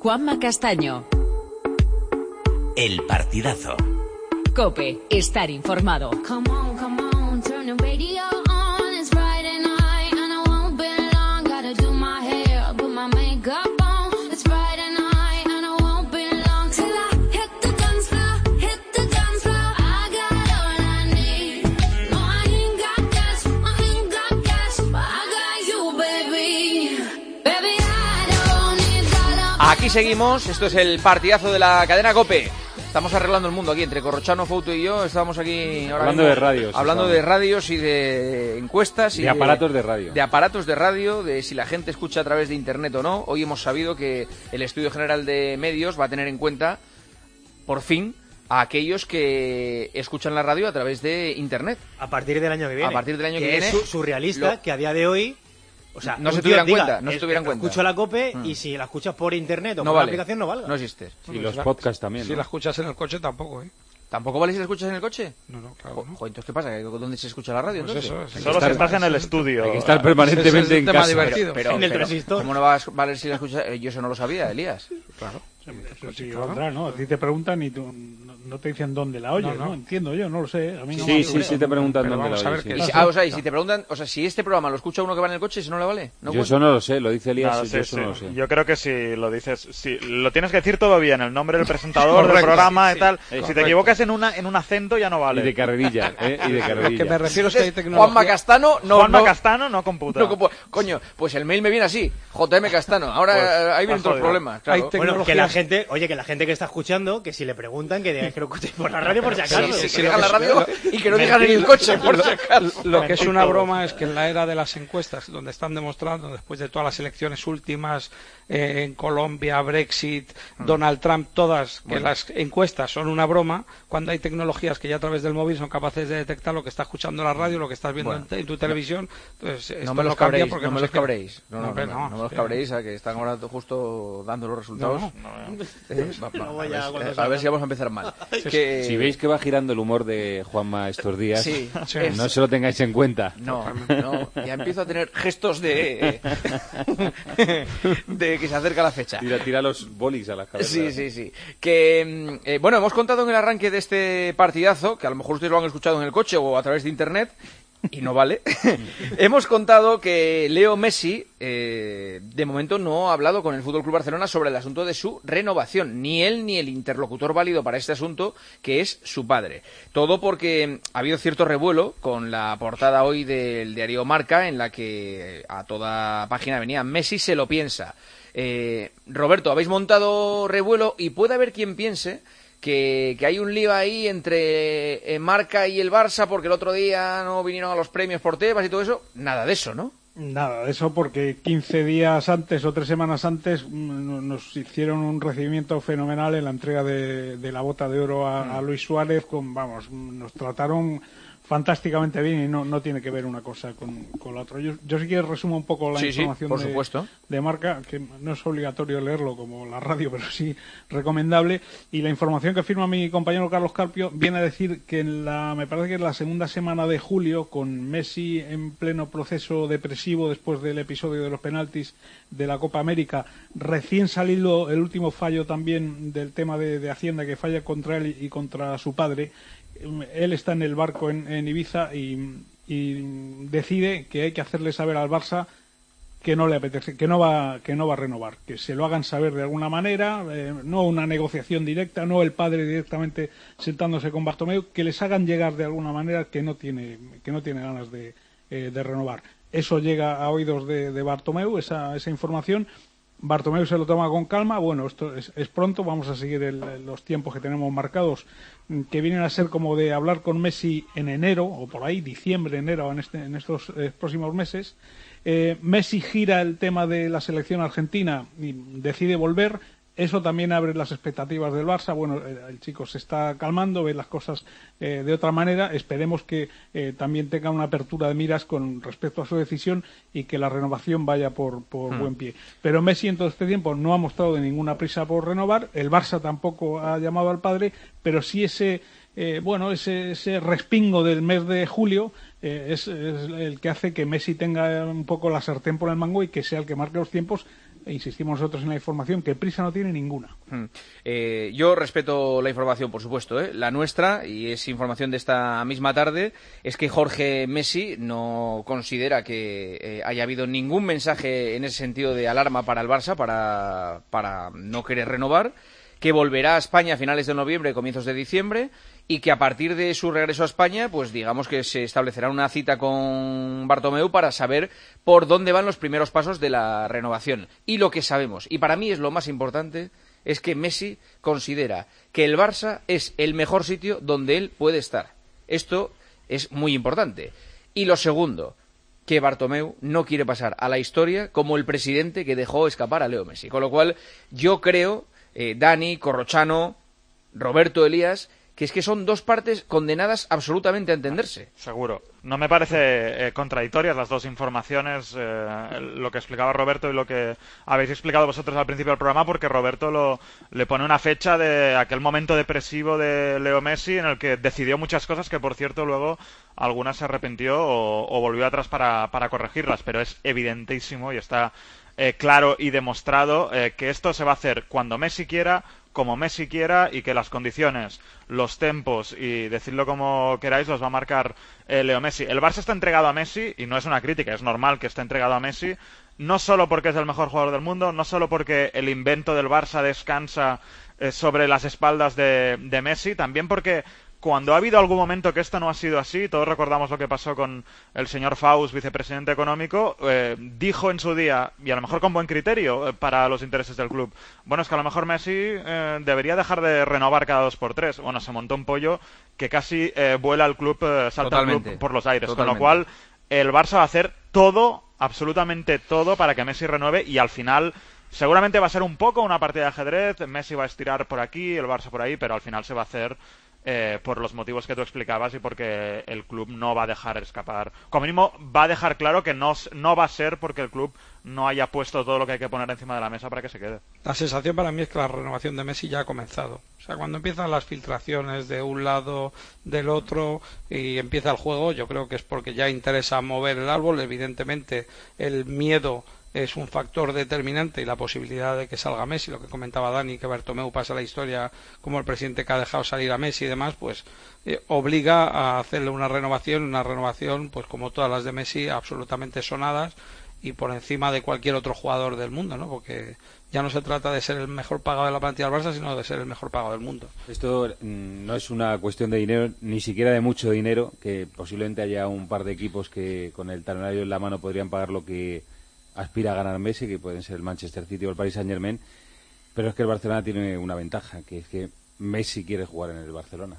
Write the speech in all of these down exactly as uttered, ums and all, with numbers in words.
Juanma Castaño. El partidazo. COPE, estar informado. Come on, come on, turn the radio on. It's Friday night and I won't be long. Gotta do my hair, put my makeup on. It's Friday night and I won't be long till I hit the dance floor, hit the dance floor. I got all I need. No, I ain't got cash, I ain't got cash, but I got you, baby. Baby, I don't need dollar. Aquí seguimos, esto es el partidazo de la cadena COPE. Estamos arreglando el mundo aquí, entre Corrochano, Fouto y yo. Estamos aquí ahora hablando mismo, de radios. Hablando estamos. de radios y de encuestas. Y de aparatos de radio. De aparatos de radio, de si la gente escucha a través de internet o no. Hoy hemos sabido que el Estudio General de Medios va a tener en cuenta, por fin, a aquellos que escuchan la radio a través de internet. A partir del año que viene. A partir del año que, que viene. es su- surrealista lo... que a día de hoy... O sea, no un se tío tuviera en diga, cuenta, no se es- tuviera en cuenta. Escucho la COPE Mm. y si la escuchas por internet o No por vale. la aplicación no valga. No existes. Y los podcasts también, Si ¿no? la escuchas en el coche tampoco, ¿eh? ¿Tampoco vale si la escuchas en el coche? No, no, claro. Jo, ¿no? jo, entonces, ¿qué pasa? ¿Dónde se escucha la radio, Pues entonces? eso, es- Hay Solo que si estar- estás en el estudio. Hay que estar Ese permanentemente es el en tema casa. divertido. Pero, En el pero, transistor. ¿cómo no va a valer si la escuchas? Eh, Yo eso no lo sabía, Elías. Claro. Pues sí, Claro. otra, ¿no? A ti te preguntan y tú no, no te dicen dónde la oyes, No, ¿no? no. Entiendo yo, no lo sé. A mí no Sí, me- sí, sí te preguntan Pero dónde vamos la a oyes, ver sí. Y si, ah, o sea, y si te preguntan, o sea, si este programa lo escucha uno que va en el coche, si no le vale. ¿No Yo cuenta? eso no lo sé, lo dice Elías, Nada, yo sí, eso sí. no lo sé. Yo creo que si lo dices, si lo tienes que decir todo bien, el nombre del presentador, del Correcto. programa Sí, y sí. tal. Correcto. Si te equivocas en una en un acento ya no Y vale. de carrerilla, ¿eh? Y de Lo que me carrerilla. refiero es que hay Entonces, tecnología... Juanma Castano, no, Juanma no, Castano no computa. no compu- coño, pues el mail me viene así, J M Castano. Ahora Pues, eh, ahí vienen has todos los jodido. problemas, claro. Hay Bueno, que tecnologías- la gente, oye, que la gente que está escuchando, que si le preguntan, que diga que lo escuchen por la radio por si acaso. Sí, sí, sí, que lo digan que la es- radio y que no digan en el coche, por si acaso. Lo que es Mentir una todo. broma es que en la era de las encuestas, donde están demostrando, después de todas las elecciones últimas, eh, en Colombia, Brexit, Donald Trump, todas, que Bueno. las encuestas son una broma, cuando hay tecnologías que ya a través del móvil son capaces de detectar lo que está escuchando la radio, lo que estás viendo Bueno. en, te- en tu televisión, pues esto No me los cambia cabréis, porque no me se los queda. cabréis. No, no, hombre, no, no me los sí. cabréis, a que están ahora justo dando los resultados. No, Eh, va- va- Luego a ya ver si- cuando a salga. ver si vamos a empezar mal. Que- Si veis que va girando el humor de Juanma estos días, Sí, Sí. es- no se lo tengáis en cuenta. No, no, ya empiezo a tener gestos de de que se acerca la fecha. Tira, tira los bolis a la cabeza. Sí, sí, sí. Que, mm, eh, bueno, hemos contado en el arranque de este partidazo, que a lo mejor ustedes lo han escuchado en el coche o a través de internet, y no vale. Hemos contado que Leo Messi, eh, de momento, no ha hablado con el F C Barcelona sobre el asunto de su renovación. Ni él ni el interlocutor válido para este asunto, que es su padre. Todo porque ha habido cierto revuelo con la portada hoy del diario Marca, en la que a toda página venía Messi se lo piensa. Eh, Roberto, habéis montado revuelo y puede haber quien piense que, que hay un lío ahí entre eh, Marca y el Barça porque el otro día no vinieron a los premios por Tebas y todo eso. Nada de eso, ¿no? Nada de eso, porque quince días antes o tres semanas antes mm, nos hicieron un recibimiento fenomenal en la entrega de, de la bota de oro a, a Luis Suárez. Con, vamos, nos trataron fantásticamente bien y no, no tiene que ver una cosa con, con la otra. Yo, yo sí que resumo un poco la Sí, sí, información por de, supuesto. de Marca, que no es obligatorio leerlo como la radio, pero sí recomendable. Y la información que firma mi compañero Carlos Carpio viene a decir que en la, me parece que en la segunda semana de julio, con Messi en pleno proceso depresivo después del episodio de los penaltis de la Copa América, recién salido el último fallo también del tema de, de Hacienda, que falla contra él y contra su padre, él está en el barco en, en Ibiza y, y decide que hay que hacerle saber al Barça que no le apetece, que no va, que no va a renovar, que se lo hagan saber de alguna manera, eh, no una negociación directa, no el padre directamente sentándose con Bartomeu, que les hagan llegar de alguna manera que no tiene, que no tiene ganas de, eh, de renovar. Eso llega a oídos de, de Bartomeu, esa, esa información. Bartomeu se lo toma con calma. Bueno, esto es, es pronto, vamos a seguir el, los tiempos que tenemos marcados, que vienen a ser como de hablar con Messi en enero, o por ahí, diciembre, enero, en, este, en estos eh, próximos meses. Eh, Messi gira el tema de la selección argentina y decide volver. Eso también abre las expectativas del Barça. Bueno, el chico se está calmando, ve las cosas eh, de otra manera. Esperemos que eh, también tenga una apertura de miras con respecto a su decisión y que la renovación vaya por, por hmm. buen pie. Pero Messi en todo este tiempo no ha mostrado de ninguna prisa por renovar. El Barça tampoco ha llamado al padre, pero sí ese, eh, bueno, ese, ese respingo del mes de julio eh, es, es el que hace que Messi tenga un poco la sartén por el mango y que sea el que marque los tiempos, e insistimos nosotros en la información, que prisa no tiene ninguna. Hmm. Eh, yo respeto la información, por supuesto, ¿eh? La nuestra, y es información de esta misma tarde, es que Jorge Messi no considera que eh, haya habido ningún mensaje en ese sentido de alarma para el Barça, para, para no querer renovar, que volverá a España a finales de noviembre, comienzos de diciembre, y que a partir de su regreso a España, pues digamos que se establecerá una cita con Bartomeu para saber por dónde van los primeros pasos de la renovación. Y lo que sabemos, y para mí es lo más importante, es que Messi considera que el Barça es el mejor sitio donde él puede estar. Esto es muy importante. Y lo segundo, que Bartomeu no quiere pasar a la historia como el presidente que dejó escapar a Leo Messi. Con lo cual, yo creo, eh, Dani, Corrochano, Roberto, Elías, que es que son dos partes condenadas absolutamente a entenderse. Seguro. No me parece eh, contradictorias las dos informaciones, eh, lo que explicaba Roberto y lo que habéis explicado vosotros al principio del programa, porque Roberto lo, le pone una fecha de aquel momento depresivo de Leo Messi en el que decidió muchas cosas que, por cierto, luego algunas se arrepintió o, o volvió atrás para, para corregirlas, pero es evidentísimo y está eh, claro y demostrado eh, que esto se va a hacer cuando Messi quiera, como Messi quiera, y que las condiciones, los tempos y decidlo como queráis los va a marcar eh, Leo Messi. El Barça está entregado a Messi, y no es una crítica, es normal que esté entregado a Messi, no solo porque es el mejor jugador del mundo, no solo porque el invento del Barça descansa eh, sobre las espaldas de, de Messi, también porque cuando ha habido algún momento que esto no ha sido así, todos recordamos lo que pasó con el señor Faust, vicepresidente económico, eh, dijo en su día, y a lo mejor con buen criterio eh, para los intereses del club, bueno, es que a lo mejor Messi eh, debería dejar de renovar cada dos por tres. Bueno, se montó un pollo que casi eh, vuela al club, eh, salta al club por los aires, Totalmente. Con lo cual el Barça va a hacer todo, absolutamente todo, para que Messi renueve, y al final seguramente va a ser un poco una partida de ajedrez, Messi va a estirar por aquí, el Barça por ahí, pero al final se va a hacer Eh, por los motivos que tú explicabas y porque el club no va a dejar escapar. Como mínimo va a dejar claro que no, no va a ser porque el club no haya puesto todo lo que hay que poner encima de la mesa para que se quede. La sensación para mí es que la renovación de Messi ya ha comenzado. O sea, cuando empiezan las filtraciones de un lado, del otro, y empieza el juego, yo creo que es porque ya interesa mover el árbol. Evidentemente el miedo es un factor determinante, y la posibilidad de que salga Messi, lo que comentaba Dani, que Bartomeu pase a la historia como el presidente que ha dejado salir a Messi y demás, pues eh, obliga a hacerle una renovación, una renovación pues como todas las de Messi, absolutamente sonadas y por encima de cualquier otro jugador del mundo, ¿no? Porque ya no se trata de ser el mejor pagado de la plantilla del Barça, sino de ser el mejor pagado del mundo. Esto mmm, no es una cuestión de dinero, ni siquiera de mucho dinero, que posiblemente haya un par de equipos que con el talonario en la mano podrían pagar lo que aspira a ganar Messi, que pueden ser el Manchester City o el Paris Saint-Germain, pero es que el Barcelona tiene una ventaja, que es que Messi quiere jugar en el Barcelona.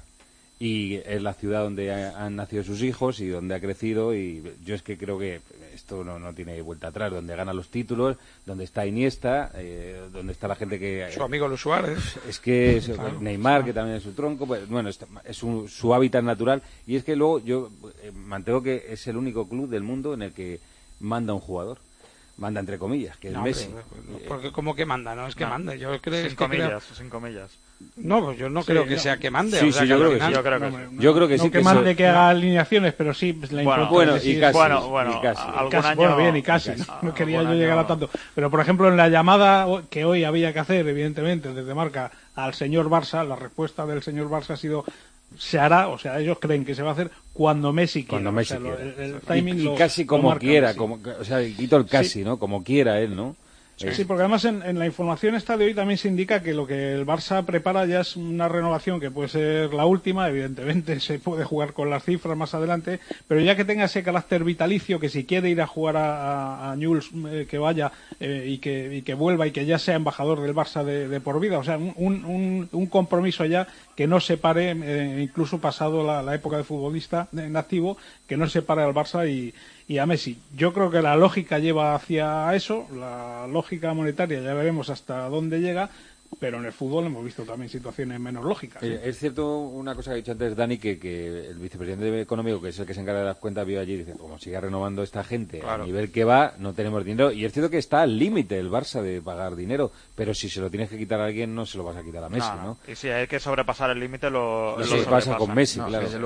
Y es la ciudad donde ha, han nacido sus hijos y donde ha crecido, y yo es que creo que esto no, no tiene vuelta atrás, donde gana los títulos, donde está Iniesta, eh, donde está la gente que... Su amigo Luis Suárez. Es que es, claro, Neymar, claro. que también es su tronco, pues, bueno, es, es un, su hábitat natural, y es que luego yo eh, mantengo que es el único club del mundo en el que manda un jugador. Manda entre comillas, que es no, Messi. Pero, porque como que manda, no es que no. mande. Yo creo sin es comillas, que sin comillas. No, pues yo no sí, creo que no. sea que mande. Sí, o sea, sí, que yo, creo final... sí. yo creo que sí. No, yo creo que no sí. que, que mande eso... que haga alineaciones, pero sí, pues, la bueno, bueno, sí y casi. Bueno, bueno, y casi. algún casi, año... Bueno, bien, y casi. Y casi. No, no quería yo año... llegar a tanto. Pero, por ejemplo, en la llamada que hoy había que hacer, evidentemente, desde Marca al señor Barça, la respuesta del señor Barça ha sido: se hará, o sea, ellos creen que se va a hacer cuando Messi quiera. Cuando Messi o sea, quiera. Lo, el, el timing y, y lo, casi lo como quiera, Messi. como, o sea, quito el casi, sí. ¿no? Como quiera él, ¿no? Sí, sí, porque además en, en la información esta de hoy también se indica que lo que el Barça prepara ya es una renovación que puede ser la última, evidentemente se puede jugar con las cifras más adelante, pero ya que tenga ese carácter vitalicio, que si quiere ir a jugar a, a, a Newell's, eh, que vaya eh, y, que, y que vuelva y que ya sea embajador del Barça de, de por vida, o sea, un, un, un compromiso ya que no separe, eh, incluso pasado la, la época de futbolista en activo, que no separe al Barça y y a Messi. Yo creo que la lógica lleva hacia eso, la lógica monetaria ya veremos hasta dónde llega, pero en el fútbol hemos visto también situaciones menos lógicas. ¿eh? Es cierto una cosa que ha dicho antes Dani, que, que el vicepresidente económico, que es el que se encarga de las cuentas, vio allí y dice, como siga renovando esta gente claro. a nivel que va, no tenemos dinero. Y es cierto que está al límite el Barça de pagar dinero, pero si se lo tienes que quitar a alguien, no se lo vas a quitar a Messi, ¿no? no. ¿no? Y si hay que sobrepasar el límite, lo, lo lo pasa con Messi, no, claro. Desde luego.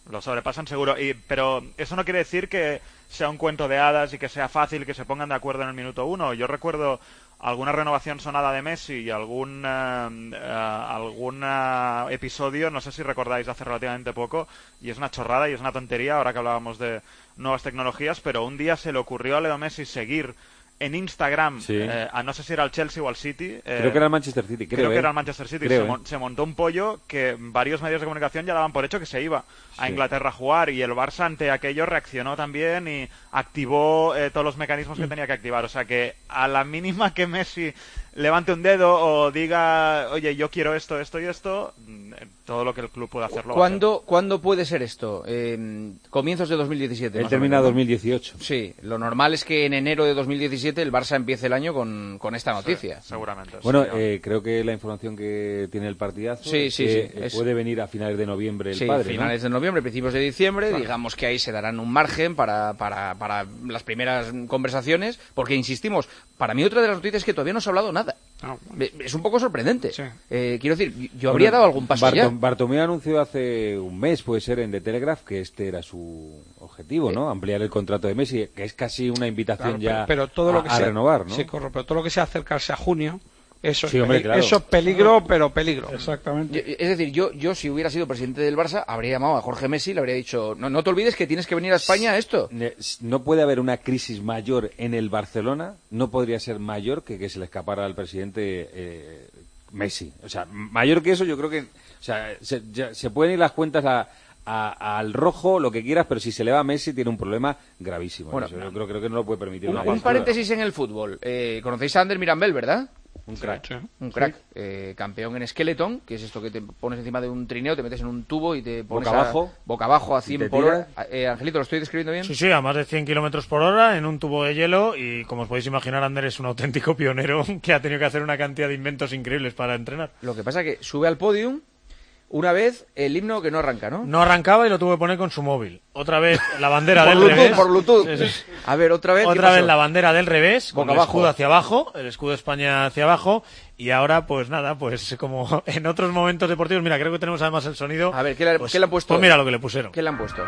lo sobrepasan seguro. Y, pero eso no quiere decir que sea un cuento de hadas y que sea fácil que se pongan de acuerdo en el minuto uno. Yo recuerdo alguna renovación sonada de Messi y algún uh, uh, algún uh, episodio, no sé si recordáis, hace relativamente poco, y es una chorrada y es una tontería ahora que hablábamos de nuevas tecnologías, pero un día se le ocurrió a Leo Messi seguir en Instagram, sí. eh, a no sé si era el Chelsea o el City. Eh, creo que era el Manchester City, creo. Creo que eh. era el Manchester City. Creo, se, eh. mon se montó un pollo que varios medios de comunicación ya daban por hecho que se iba a sí. Inglaterra a jugar, y el Barça ante aquello reaccionó también y activó eh, todos los mecanismos que tenía que activar. O sea que a la mínima que Messi levante un dedo o diga, oye, yo quiero esto, esto y esto, todo lo que el club pueda hacerlo. ¿Cuándo, ¿Cuándo puede ser esto? Eh, comienzos de dos mil diecisiete. Él termina dos mil dieciocho. Sí, lo normal es que en enero de dos mil diecisiete el Barça empiece el año con, con esta noticia. Sí, seguramente. Bueno, sí, eh, creo que la información que tiene el partidazo sí, sí, es que sí, es... puede venir a finales de noviembre el sí, padre, finales ¿no? de noviembre, principios de diciembre, claro. Digamos que ahí se darán un margen para, para, para las primeras conversaciones, porque insistimos, para mí otra de las noticias es que todavía no se ha hablado nada. Ah, Es un poco sorprendente. Sí. Eh, quiero decir, yo habría Bueno, dado algún paso Bartom, ya. Bartomeu anunció hace un mes, puede ser, en The Telegraph, que este era su objetivo, ¿no? Ampliar el contrato de Messi, que es casi una invitación Claro, ya pero, pero todo lo a, que a sea, renovar, ¿no? Sí, correcto, pero todo lo que sea acercarse a junio, eso, Sí, es, hombre, peli claro. eso es peligro, pero peligro. Exactamente. Yo- Es decir, yo, yo si hubiera sido presidente del Barça, habría llamado a Jorge Messi y le habría dicho, no, no te olvides que tienes que venir a España a esto. Ne- No puede haber una crisis mayor en el Barcelona, no podría ser mayor que que se le escapara al presidente eh, Messi. O sea, mayor que eso yo creo que... O sea, se, ya- se pueden ir las cuentas a, a- al rojo, lo que quieras, pero si se le va a Messi tiene un problema gravísimo. Bueno, Eso yo creo, creo que no lo puede permitir. Un, una un cultura. paréntesis en el fútbol. Eh, ¿Conocéis a Ander Mirambel, verdad? Un crack. Sí. Un crack, eh, campeón en Skeleton, que es esto que te pones encima de un trineo, te metes en un tubo y te pones Boca a- abajo. boca abajo a cien Te por tiras. hora. Eh, Angelito, ¿lo estoy describiendo bien? Sí, sí, a más de cien kilómetros por hora en un tubo de hielo, y como os podéis imaginar, Ander es un auténtico pionero que ha tenido que hacer una cantidad de inventos increíbles para entrenar. Lo que pasa es que sube al podium una vez el himno que no arranca, ¿no? No arrancaba y lo tuvo que poner con su móvil. Otra vez la bandera Por del Bluetooth, revés. por Bluetooth. Sí, sí. A ver, otra vez. ¿qué Otra vez pasó? la bandera del revés, con Boca el abajo. escudo hacia abajo, el escudo de España hacia abajo, y ahora, pues nada, pues como en otros momentos deportivos, mira, creo que tenemos además el sonido. A ver, ¿qué le, pues, ¿qué le han puesto? Pues mira lo que le pusieron. ¿Qué le han puesto?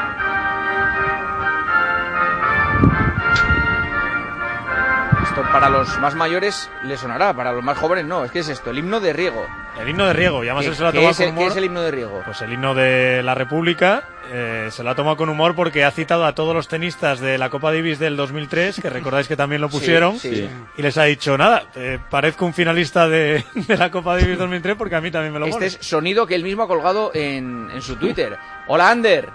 Esto para los más mayores le sonará, para los más jóvenes no. Es que es esto, el himno de Riego. El himno de Riego, y además ¿Qué, él se lo ha qué tomado es con el, humor. qué es el himno de Riego? Pues el himno de la República, eh, se lo ha tomado con humor porque ha citado a todos los tenistas de la Copa Davis del dos mil tres, que recordáis que también lo pusieron, Sí, sí. y les ha dicho, nada, eh, parezco un finalista de, de la Copa Davis dos mil tres porque a mí también me lo Este pones. es sonido que él mismo ha colgado en, en su Twitter. Hola, Ander.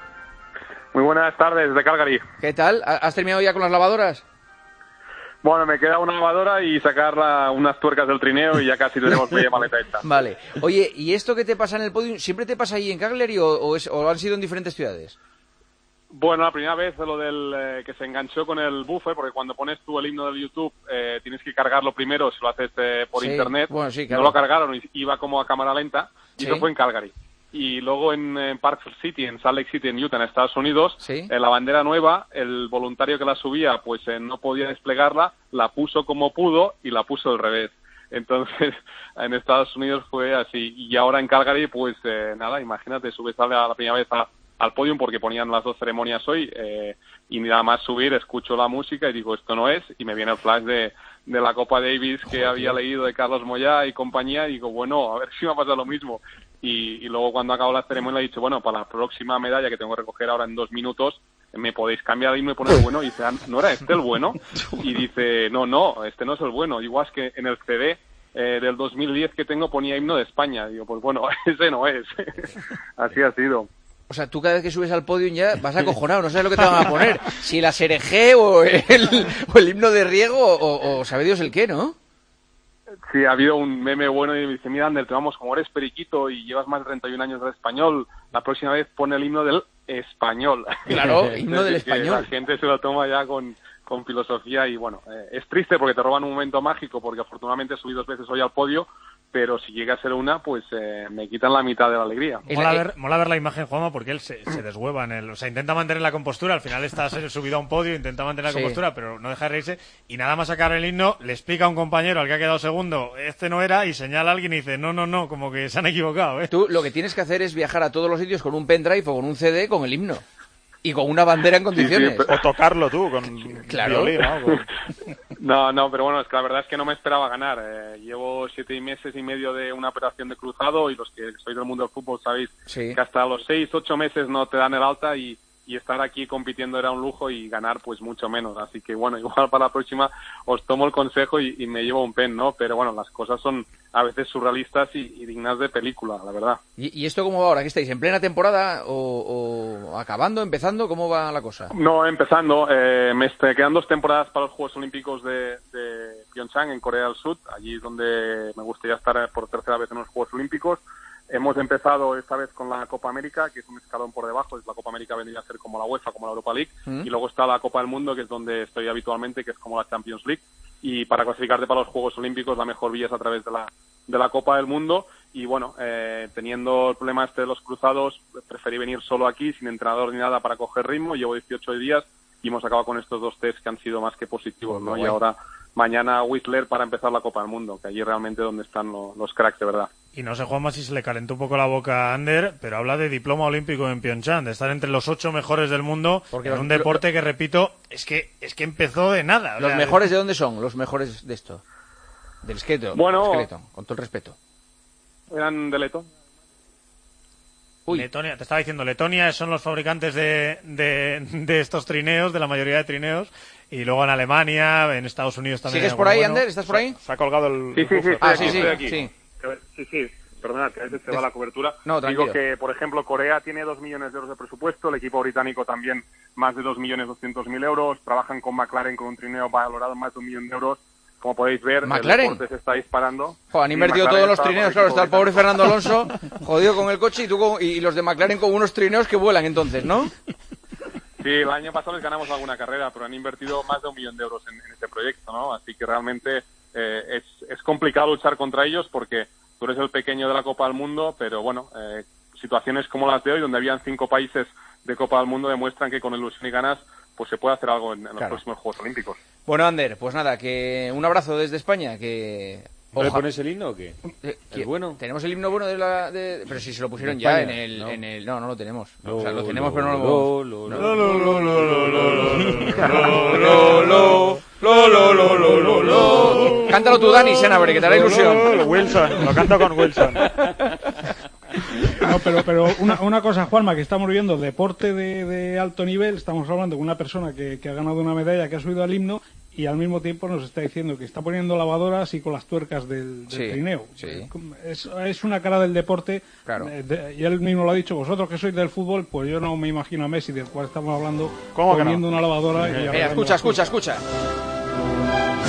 Muy buenas tardes, de Calgary. ¿Qué tal? ¿Ha- ¿Has terminado ya con las lavadoras? Bueno, me queda una lavadora y sacar la- unas tuercas del trineo y ya casi tenemos media maleta hecha. Vale. Oye, ¿y esto que te pasa en el podium, siempre te pasa ahí en Cagliari o, o, es- o han sido en diferentes ciudades? Bueno, la primera vez lo del eh, que se enganchó con el buffer, porque cuando pones tú el himno del YouTube eh, tienes que cargarlo primero si lo haces eh, por Sí, internet. bueno, sí, claro. No lo cargaron y iba como a cámara lenta, y Sí. eso fue en Calgary. Y luego en, en Park City, en Salt Lake City, en Utah, en Estados Unidos, Sí. eh, la bandera nueva, el voluntario que la subía pues eh, no podía desplegarla, la puso como pudo y la puso al revés. Entonces, en Estados Unidos fue así. Y ahora en Calgary, pues eh, nada, imagínate, subes a la, la primera vez a- al podium porque ponían las dos ceremonias hoy, eh, y nada más subir, escucho la música y digo, esto no es, y me viene el flash de, de la Copa Davis que había leído de Carlos Moyá y compañía, y digo, bueno, a ver si me ha pasado lo mismo. Y, y luego cuando acabó la ceremonia le he dicho, bueno, para la próxima medalla que tengo que recoger ahora en dos minutos, me podéis cambiar el himno y poner el bueno. Y dice, "Ah, ¿no era este el bueno?" Y dice, no, no, este no es el bueno. Igual es que en el C D eh, del dos mil diez que tengo ponía himno de España. Digo, pues bueno, ese no es. Así ha sido. O sea, tú cada vez que subes al podium ya vas acojonado, no sabes lo que te van a poner. Si el Aserejé o el, o el himno de Riego o, o sabe Dios el qué, ¿no? Sí, ha habido un meme bueno y me dice, mira, Ander, te vamos, como eres periquito y llevas más de treinta y un años de español, la próxima vez pone el himno del español. Claro, himno del Es decir, que español. La gente se lo toma ya con, con filosofía y bueno, eh, es triste porque te roban un momento mágico porque afortunadamente subí dos veces hoy al podio, pero si llega a ser una, pues eh, me quitan la mitad de la alegría. Mola ver, mola ver la imagen, Juanma, porque él se, se deshueva en el... O sea, intenta mantener la compostura, al final está subido a un podio, intenta mantener la Sí. compostura, pero no deja de reírse, y nada más sacar el himno, le explica a un compañero al que ha quedado segundo, este no era, y señala a alguien y dice, no, no, no, como que se han equivocado, ¿eh? Tú lo que tienes que hacer es viajar a todos los sitios con un pendrive o con un C D con el himno. Y con una bandera en condiciones. Sí, sí, pero- O tocarlo tú con Claro. violín, ¿no? Con- No, no, pero bueno, es que la verdad es que no me esperaba ganar. Eh, llevo siete meses y medio de una operación de cruzado y los que sois del mundo del fútbol sabéis Sí. que hasta los seis, ocho meses no te dan el alta y, y estar aquí compitiendo era un lujo y ganar pues mucho menos. Así que bueno, igual para la próxima os tomo el consejo y, y me llevo un pen, ¿no? Pero bueno, las cosas son a veces surrealistas y, y dignas de película, la verdad. ¿Y, y esto cómo va ahora? ¿Qué estáis? ¿En plena temporada o, o acabando, empezando? ¿Cómo va la cosa? No, empezando, eh, me est- quedan dos temporadas para los Juegos Olímpicos de, de Pyeongchang, en Corea del Sur. Allí es donde me gustaría estar por tercera vez en los Juegos Olímpicos. Hemos empezado esta vez con la Copa América, que es un escalón por debajo. Es la Copa América vendría a ser como la UEFA, como la Europa League. Mm. Y luego está la Copa del Mundo, que es donde estoy habitualmente, que es como la Champions League. Y para clasificarte para los Juegos Olímpicos, la mejor vía es a través de la, de la Copa del Mundo. Y bueno, eh, teniendo el problema este de los cruzados, preferí venir solo aquí, sin entrenador ni nada, para coger ritmo. Llevo dieciocho días y hemos acabado con estos dos test que han sido más que positivos, ¿no? Muy Y guay. ahora mañana Whistler para empezar la Copa del Mundo, que allí realmente donde están lo- los cracks de verdad. Y no sé, Juanma, si se le calentó un poco la boca a Ander, pero habla de diploma olímpico en Pyeongchang, de estar entre los ocho mejores del mundo, Porque en los- un deporte que, repito, es que es que empezó de nada. o ¿Los sea, mejores de dónde son? ¿Los mejores de esto? Del skeleton. Bueno. Skeleton, con todo el respeto. Eran de Leto. Uy. Letonia, te estaba diciendo, Letonia son los fabricantes de, de, de estos trineos, de la mayoría de trineos, y luego en Alemania, en Estados Unidos también. ¿Sigues hay por ahí, alguno bueno. Ander? ¿Estás por ahí? Se ha colgado el... Sí, sí, sí, estoy Ah, aquí, sí, sí, estoy aquí. sí. Sí, sí, perdona, que a veces se va la cobertura. No, tranquilo. Digo que, por ejemplo, Corea tiene dos millones de euros de presupuesto, el equipo británico también más de dos millones doscientos mil euros, trabajan con McLaren con un trineo valorado en más de un millón de euros. Como podéis ver, ¿McLaren? el deporte se está disparando. Jo, han Sí, invertido McLaren todos los está con trineos, el claro, equipo está el pobre británico. Fernando Alonso jodido con el coche y tú con- y los de McLaren con unos trineos que vuelan entonces, ¿no? Sí, el año pasado les ganamos alguna carrera, pero han invertido más de un millón de euros en, en este proyecto, ¿no? Así que realmente eh, es, es complicado luchar contra ellos porque tú eres el pequeño de la Copa del Mundo, pero bueno, eh, situaciones como las de hoy, donde habían cinco países de Copa del Mundo, demuestran que con ilusión y ganas pues se puede hacer algo en, en los Claro. próximos Juegos Olímpicos. Bueno, Ander, pues nada, que un abrazo desde España, que... ¿No le Oja- pones el himno o qué? Eh, ¿El que- bueno? Tenemos el himno bueno de la... de- Pero si se lo pusieron ¿De ya España? en el, ¿No? en el... No, no lo tenemos. Lo, o sea, lo tenemos, lo, pero no lo... lo, lo, no. lo, Lo, lo, lo, lo, lo, lo, lo, lo, lo, lo, lo. Cántalo tú, Dani Senabre, que te hará ilusión. Wilson, lo canto con Wilson. No, pero, pero una, una cosa, Juanma, que estamos viendo deporte de, de alto nivel, estamos hablando de una persona que, que ha ganado una medalla, que ha subido al himno, y al mismo tiempo nos está diciendo que está poniendo lavadoras y con las tuercas del, del Sí, trineo. sí. Es, es una cara del deporte, Claro. eh, de- y él mismo lo ha dicho, vosotros que sois del fútbol, pues yo no me imagino a Messi, del cual estamos hablando, ¿Cómo que no? poniendo una lavadora y Mira, arreglando escucha, las escucha, cosas. escucha.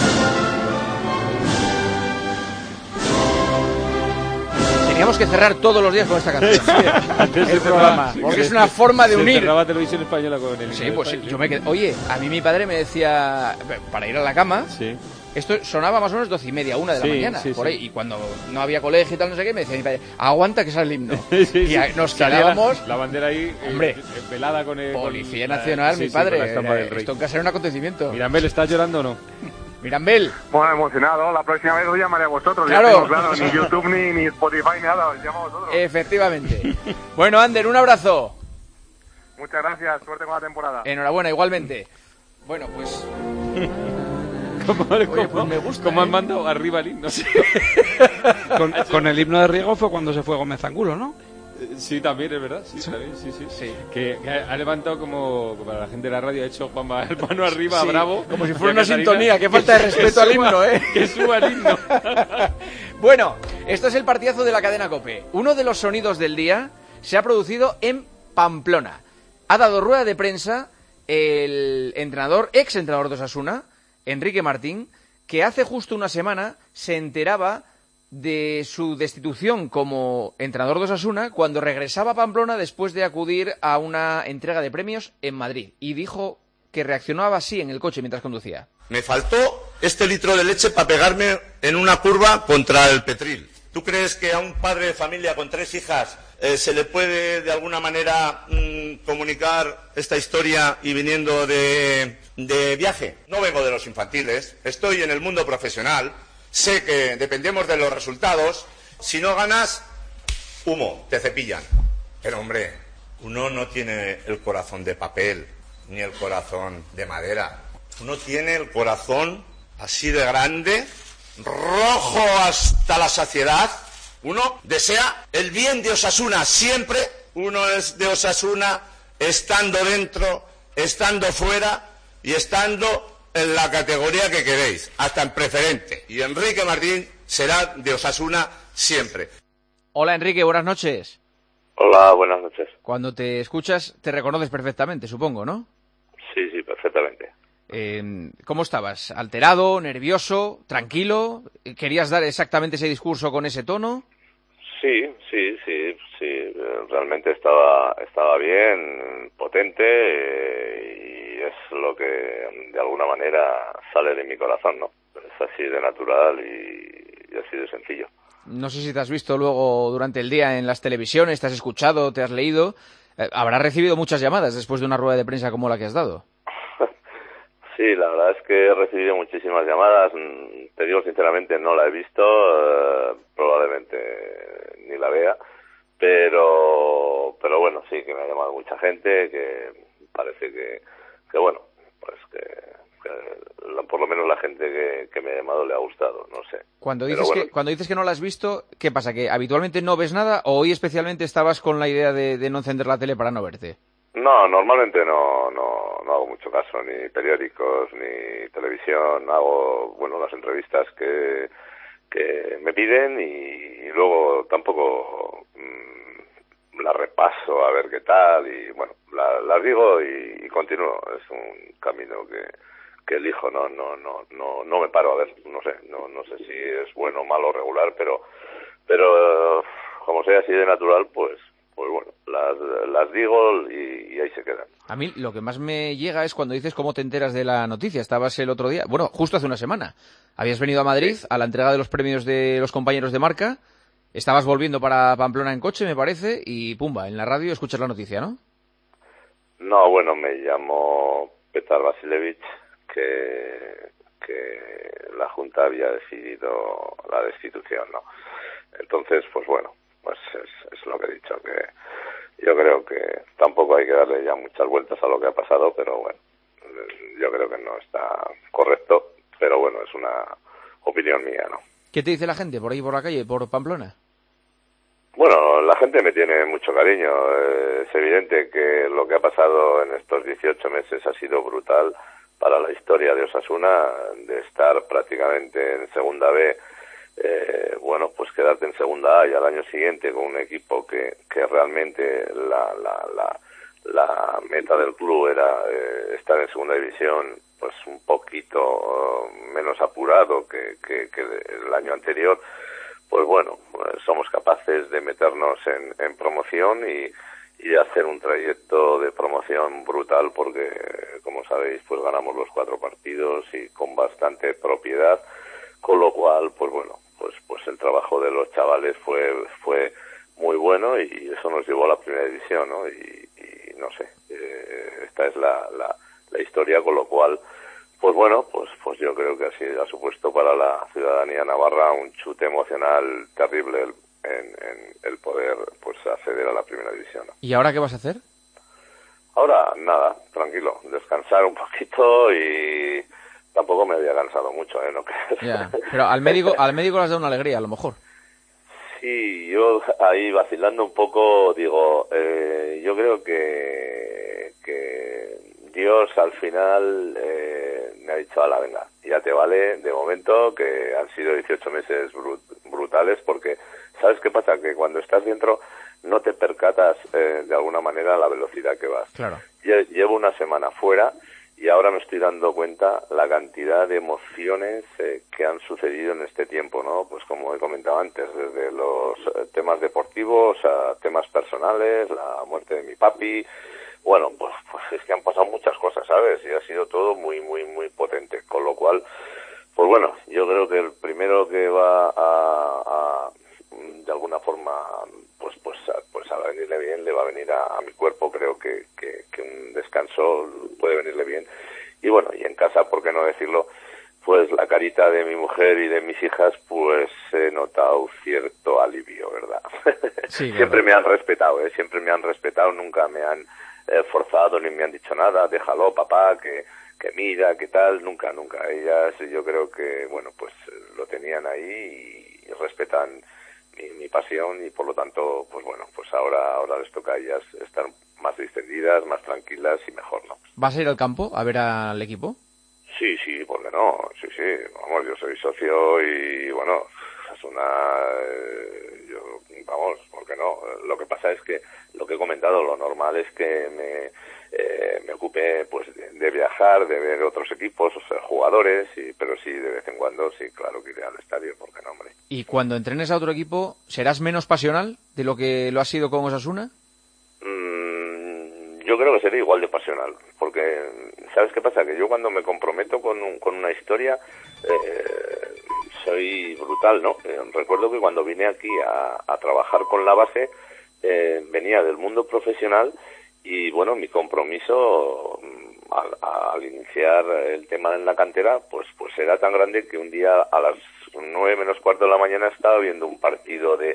Teníamos que cerrar todos los días con esta canción. Antes El se programa, cerraba- porque se- es una forma de se unir. cerraba Televisión Española con el himno Sí, del pues sí, país, yo me quedé... Oye, a mí mi padre me decía, para ir a la cama, Sí. esto sonaba más o menos doce y media, una de la Sí, mañana, sí, por sí. ahí, y cuando no había colegio y tal, no sé qué, me decía mi padre, aguanta que sale el himno. Sí, sí, y ahí sí. nos Salía quedábamos... la, la bandera ahí, eh, Hombre. eh, velada con el... con Policía la- Nacional, sí, mi sí, con padre. la estampa era- del rey. esto en casa era un acontecimiento. Mirambel, ¿estás llorando o no? Mirambel, Bueno, emocionado. La próxima vez os llamaré a vosotros. Claro. Ya tengo claro, ni YouTube, ni, ni Spotify, ni nada. Os llamo a vosotros. efectivamente. Bueno, Ander, un abrazo. Muchas gracias. Suerte con la temporada. Enhorabuena, igualmente. Bueno, pues... ¿Cómo, Oye, cómo- pues me gusta, cómo ¿eh? han mandado arriba el himno? Sí. Con, con el himno de Riego fue cuando se fue Gómez Angulo, ¿no? Sí, también, es verdad. Sí, también, sí, sí. Sí. Que, que ha levantado como, como para la gente de la radio, ha hecho Juanma el mano arriba, Sí, bravo. como si Y fuera a una Catalina, sintonía, qué falta de que respeto al suba- himno, ¿eh? Que suba el himno. Bueno, esto es el partidazo de la cadena COPE. Uno de los sonidos del día se ha producido en Pamplona. Ha dado rueda de prensa el entrenador, ex entrenador de Osasuna, Enrique Martín, que hace justo una semana se enteraba de su destitución como entrenador de Osasuna cuando regresaba a Pamplona después de acudir a una entrega de premios en Madrid. Y dijo que reaccionaba así en el coche mientras conducía. Me faltó este litro de leche para pegarme en una curva contra el Petril. ¿Tú crees que a un padre de familia con tres hijas eh, se le puede de alguna manera mmm, comunicar esta historia y viniendo de, de viaje? No vengo de los infantiles, estoy en el mundo profesional, sé que dependemos de los resultados. Si no ganas, humo, te cepillan. Pero hombre, uno no tiene el corazón de papel ni el corazón de madera. Uno tiene el corazón así de grande, rojo hasta la saciedad. Uno desea el bien de Osasuna siempre. Uno es de Osasuna estando dentro, estando fuera y estando en la categoría que queréis, hasta en preferente. Y Enrique Martín será de Osasuna siempre. Hola Enrique, buenas noches. Hola, buenas noches. Cuando te escuchas te reconoces perfectamente, supongo, ¿no? Sí, sí, perfectamente. Eh, ¿Cómo estabas? ¿Alterado, nervioso, tranquilo? ¿Querías dar exactamente ese discurso con ese tono? Sí, sí, sí, sí. Realmente estaba estaba bien, potente eh, y es lo que de alguna manera sale de mi corazón, ¿no? Es así de natural y, y así de sencillo. No sé si te has visto luego durante el día en las televisiones, te has escuchado, te has leído. Eh, habrás recibido muchas llamadas después de una rueda de prensa como la que has dado. Sí, la verdad es que he recibido muchísimas llamadas. Te digo sinceramente, no la he visto, eh, probablemente ni la vea, pero pero bueno, sí que me ha llamado mucha gente, que parece que, que bueno, pues que, que la, por lo menos la gente que, que me ha llamado le ha gustado, no sé. Cuando dices, bueno, que, cuando dices que no la has visto, ¿qué pasa? ¿Que habitualmente no ves nada o hoy especialmente estabas con la idea de, de no encender la tele para no verte? No, normalmente no, no, no hago mucho caso, ni periódicos, ni televisión. Hago, bueno, las entrevistas que, que me piden y, y luego tampoco mmm, las repaso a ver qué tal y, bueno, la, las digo y, y continúo. Es un camino que, que elijo, no, no, no, no, no me paro a ver, no sé, no, no sé si es bueno, malo, regular, pero, pero como soy así de natural, pues, pues bueno, las, las digo y, y ahí se quedan. A mí lo que más me llega es cuando dices cómo te enteras de la noticia. Estabas el otro día, bueno, justo hace una semana. Habías venido a Madrid a la entrega de los premios de los compañeros de marca. Estabas volviendo para Pamplona en coche, me parece, y pumba, en la radio escuchas la noticia, ¿no? No, bueno, me llamó Petar Vasilevich que, que la Junta había decidido la destitución, ¿no? Entonces, pues bueno, pues es, es lo que he dicho, que yo creo que tampoco hay que darle ya muchas vueltas a lo que ha pasado, pero bueno, yo creo que no está correcto, pero bueno, es una opinión mía, ¿no? ¿Qué te dice la gente por ahí por la calle, por Pamplona? Bueno, la gente me tiene mucho cariño. Eh, es evidente que lo que ha pasado en estos dieciocho meses ha sido brutal para la historia de Osasuna, de estar prácticamente en Segunda B. Eh, bueno, pues quedarte en Segunda A y al año siguiente con un equipo que, que realmente la, la, la, la meta del club era eh, estar en Segunda División, pues un poquito uh, menos apurado que, que, que el año anterior, pues bueno, pues somos capaces de meternos en, en promoción y, y hacer un trayecto de promoción brutal porque, como sabéis, pues ganamos los cuatro partidos y con bastante propiedad, con lo cual, pues bueno, pues pues el trabajo de los chavales fue fue muy bueno y eso nos llevó a la primera división, ¿no? Y, y no sé, eh, esta es la, la, la historia, con lo cual, pues bueno, pues pues yo creo que así ha supuesto para la ciudadanía navarra un chute emocional terrible el, en, en el poder pues acceder a la primera división, ¿no? ¿Y ahora qué vas a hacer? Ahora, nada, tranquilo, descansar un poquito y tampoco me había cansado mucho, ¿eh? No creas. Ya, pero al médico, al médico le has dado una alegría, a lo mejor. Sí, yo ahí vacilando un poco digo, eh, yo creo que, que Dios al final eh, me ha dicho, ala, venga, ya te vale de momento, que han sido dieciocho meses brut brutales, porque ¿sabes qué pasa? Que cuando estás dentro no te percatas eh, de alguna manera la velocidad que vas. Claro. Llevo una semana fuera y ahora me estoy dando cuenta la cantidad de emociones eh, que han sucedido en este tiempo, ¿no? Pues como he comentado antes, desde los eh, temas deportivos a temas personales, la muerte de mi papi. Bueno, pues, pues es que han pasado muchas cosas, ¿sabes? Y ha sido todo muy, muy, muy potente. Con lo cual, pues bueno, yo creo que el primero que va a, a, venir a, a mi cuerpo, creo que, que, que un descanso puede venirle bien. Y bueno, y en casa, ¿por qué no decirlo? Pues la carita de mi mujer y de mis hijas, pues he notado cierto alivio, ¿verdad? Sí, Siempre me han respetado, ¿eh? Siempre me han respetado, nunca me han eh, forzado ni me han dicho nada, déjalo, papá, que, que mira, que tal, nunca, nunca. Ellas, yo creo que, bueno, pues lo tenían ahí y respetan mi, mi pasión y por lo tanto, pues bueno, pues ahora, ahora les toca a ellas estar más distendidas, más tranquilas y mejor, ¿no? ¿Vas a ir al campo a ver al equipo? Sí, sí, ¿por qué no? Sí, sí, vamos, yo soy socio y, bueno, es una... Eh, yo, vamos, ¿por qué no? Lo que pasa es que, lo que he comentado, lo normal es que me, eh, me ocupe, pues, de, de viajar, de ver otros equipos, o sea, jugadores, y, pero sí, de vez en cuando, sí, claro que iré al estadio, ¿por qué no, hombre? ¿Y cuando entrenes a otro equipo, serás menos pasional de lo que lo has sido con Osasuna? Mm, yo creo que seré igual de pasional, porque... ¿Sabes qué pasa? Que yo cuando me comprometo con, un, con una historia eh, soy brutal, ¿no? Eh, recuerdo que cuando vine aquí a, a trabajar con la base eh, venía del mundo profesional y, bueno, mi compromiso al, al iniciar el tema en la cantera pues pues era tan grande que un día a las nueve menos cuarto de la mañana estaba viendo un partido de,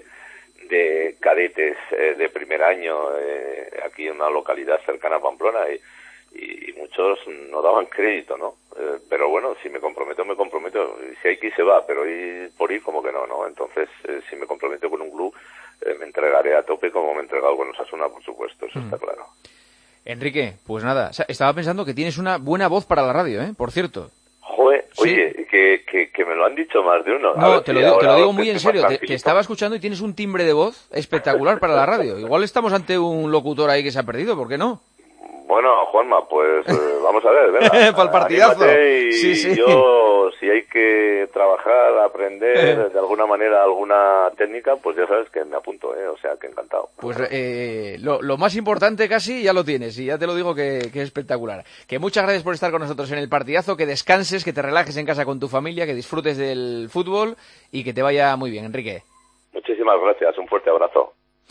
de cadetes eh, de primer año eh, aquí en una localidad cercana a Pamplona y y muchos no daban crédito, ¿no? Eh, pero bueno, si me comprometo, me comprometo. Si hay que ir, se va, pero ir por ir como que no, ¿no? Entonces, eh, si me comprometo con un club, eh, me entregaré a tope como me he entregado con Osasuna, por supuesto, eso mm. está claro. Enrique, pues nada, estaba pensando que tienes una buena voz para la radio, ¿eh? Por cierto. Joder, sí. Oye, que, que, que me lo han dicho más de uno. No, te lo, digo, te lo digo muy en serio, te, te estaba escuchando y tienes un timbre de voz espectacular para la radio. Igual estamos ante un locutor ahí que se ha perdido, ¿por qué no? Bueno, Juanma, pues eh, vamos a ver, venga. Para el partidazo. Y sí, sí. yo, si hay que trabajar, aprender de alguna manera alguna técnica, pues ya sabes que me apunto, ¿eh? O sea, que encantado. Pues eh, lo, lo más importante casi ya lo tienes y ya te lo digo que, que es espectacular. Que muchas gracias por estar con nosotros en el partidazo, que descanses, que te relajes en casa con tu familia, que disfrutes del fútbol y que te vaya muy bien, Enrique. Muchísimas gracias, un fuerte abrazo.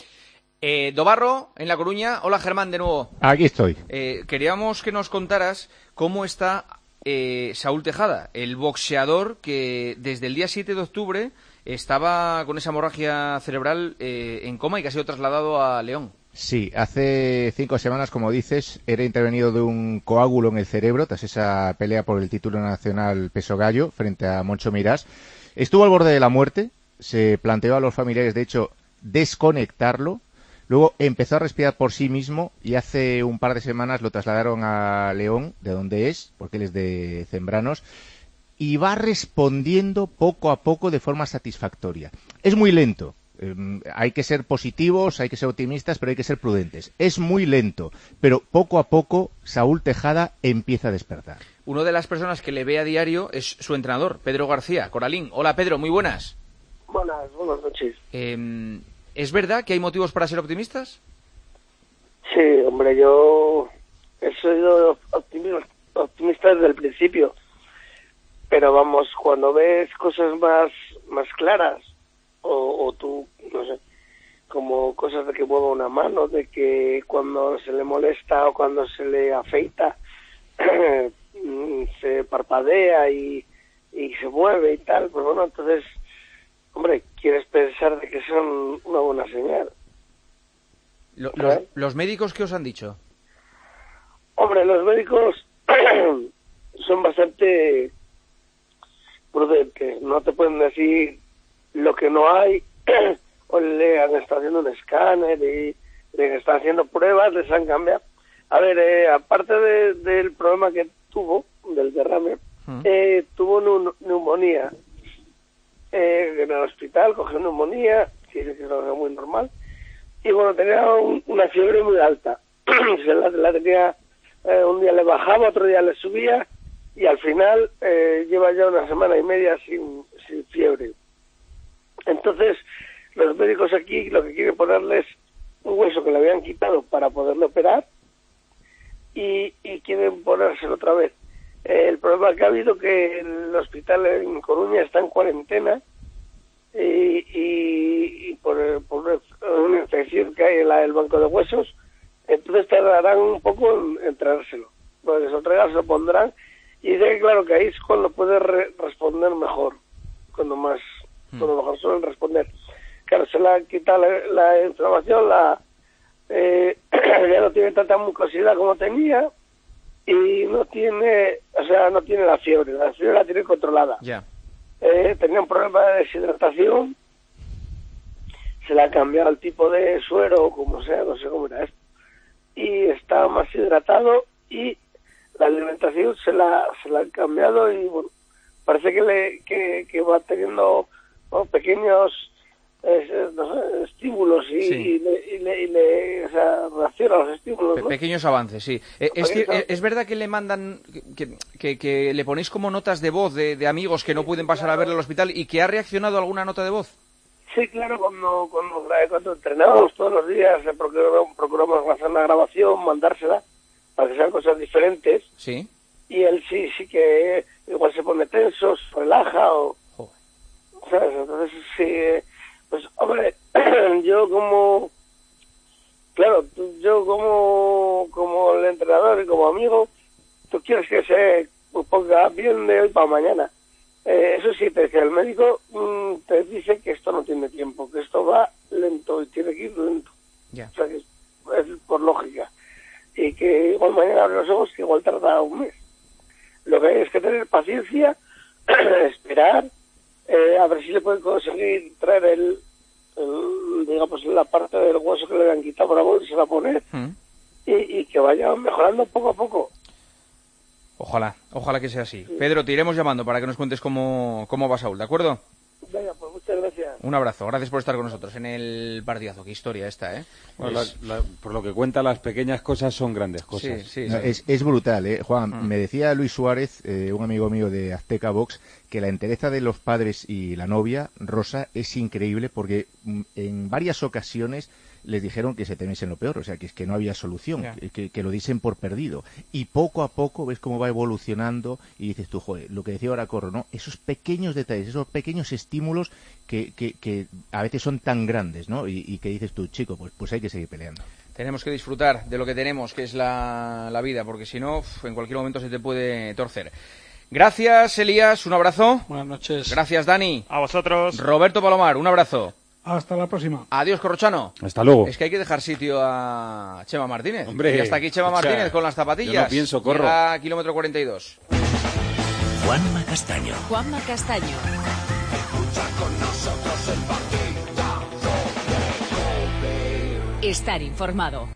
Eh, Dobarro, en La Coruña. Hola, Germán, de nuevo. Aquí estoy. Eh, queríamos que nos contaras cómo está eh, Saúl Tejada, el boxeador que desde el día siete de octubre estaba con esa hemorragia cerebral eh, en coma y que ha sido trasladado a León. Sí, hace cinco semanas, como dices, era intervenido de un coágulo en el cerebro tras esa pelea por el título nacional peso gallo frente a Moncho Mirás. Estuvo al borde de la muerte, se planteó a los familiares, de hecho, desconectarlo. Luego empezó a respirar por sí mismo y hace un par de semanas lo trasladaron a León, de donde es, porque él es de Zembranos, y va respondiendo poco a poco de forma satisfactoria. Es muy lento, eh, hay que ser positivos, hay que ser optimistas, pero hay que ser prudentes. Es muy lento, pero poco a poco Saúl Tejada empieza a despertar. Una de las personas que le ve a diario es su entrenador, Pedro García, Coralín. Hola, Pedro, muy buenas. Buenas, buenas noches. Eh... ¿Es verdad que hay motivos para ser optimistas? Sí, hombre, yo he sido optimista, optimista desde el principio. Pero vamos, cuando ves cosas más más claras, o, o tú, no sé, como cosas de que mueva una mano, de que cuando se le molesta o cuando se le afeita, se parpadea y, y se mueve y tal, pues bueno, entonces... Hombre, quieres pensar de que son una buena señal. Lo, los, ¿Los médicos qué os han dicho? Hombre, los médicos son bastante prudentes. No te pueden decir lo que no hay, o le han estado haciendo un escáner y le están haciendo pruebas, les han cambiado. A ver, eh, aparte de, del problema que tuvo, del derrame, ¿Mm? eh, tuvo neu- neumonía. Eh, en el hospital, cogió neumonía, que es algo muy normal, y bueno, tenía un, una fiebre muy alta. Se la, la tenía, eh, un día le bajaba, otro día le subía, y al final eh, lleva ya una semana y media sin, sin fiebre. Entonces, los médicos aquí lo que quieren ponerle es un hueso que le habían quitado para poderle operar, y, y quieren ponérselo otra vez. El problema que ha habido que el hospital en Coruña está en cuarentena y, y, y por, por una infección que hay en la, el banco de huesos, entonces tardarán un poco en, en traérselo. Cuando se lo traigan, se lo pondrán, y dice que claro que ahí es cuando puede re responder mejor, cuando más, mm. cuando mejor suelen responder. Claro, se le quita la, la inflamación, la eh, ya no tiene tanta mucosidad como tenía, y no tiene, o sea, no tiene la fiebre, la fiebre la tiene controlada. Ya. Eh, tenía un problema de deshidratación, se le ha cambiado el tipo de suero, o como sea, no sé cómo era esto, y está más hidratado, y la alimentación se la, se la han cambiado, y bueno, parece que le que, que va teniendo, ¿no?, pequeños eh, no sé, estímulos y, sí. y, le, y, le, y le o sea, reacciona a los estímulos, ¿no? Pe pequeños avances, sí. Eh, es, que, eh, es verdad que le mandan, que, que, que le ponéis como notas de voz de, de amigos que no pueden pasar a verle al hospital, y que ha reaccionado a alguna nota de voz. Sí, claro, cuando, cuando, cuando entrenamos todos los días, eh, procuramos, procuramos hacer una grabación, mandársela, para que sean cosas diferentes. Sí. Y él sí, sí que igual se pone tenso, se relaja, o... Joder. ¿Sabes? Entonces, sí, pues, hombre, yo como... Claro, yo como, como el entrenador y como amigo, tú quieres que se ponga bien de hoy para mañana. Eh, eso sí, te dice el médico, mmm, te dice que esto no tiene tiempo, que esto va lento y tiene que ir lento. Yeah. O sea, que es, es por lógica. Y que igual mañana abre los ojos, que igual tarda un mes. Lo que hay es que tener paciencia, esperar, eh, a ver si le pueden conseguir traer el, el, digamos, la parte del hueso que le habían quitado para volverse a poner, mm. y, y que vaya mejorando poco a poco. Ojalá, ojalá que sea así. Sí. Pedro, te iremos llamando para que nos cuentes cómo, cómo va Saúl, ¿de acuerdo? Venga, pues muchas gracias. Un abrazo, gracias por estar con nosotros en el partidazo. Qué historia esta, ¿eh? Bueno, es... la, la, por lo que cuenta, las pequeñas cosas son grandes cosas. Sí, sí, no, sí. Es, es brutal, ¿eh? Juan, mm. me decía Luis Suárez, eh, un amigo mío de Azteca Box, que la entereza de los padres y la novia, Rosa, es increíble porque mm, en varias ocasiones les dijeron que se temiesen lo peor, o sea, que es que no había solución, yeah. que, que lo dicen por perdido. Y poco a poco ves cómo va evolucionando y dices tú, joder, lo que decía ahora Corro, ¿no? Esos pequeños detalles, esos pequeños estímulos que, que, que a veces son tan grandes, ¿no? Y, y que dices tú, chico, pues, pues hay que seguir peleando. Tenemos que disfrutar de lo que tenemos, que es la, la vida, porque si no, en cualquier momento se te puede torcer. Gracias, Elías, un abrazo. Buenas noches. Gracias, Dani. A vosotros. Roberto Palomar, un abrazo. Hasta la próxima. Adiós, Corrochano. Hasta luego. Es que hay que dejar sitio a Chema Martínez. Hombre, y hasta aquí Chema Martínez, o sea, con las zapatillas. Yo no pienso, Corro. Llega a kilómetro cuarenta y dos. Juanma Castaño. Juanma Castaño. Escucha con nosotros el partidazo de COPE. Estar informado.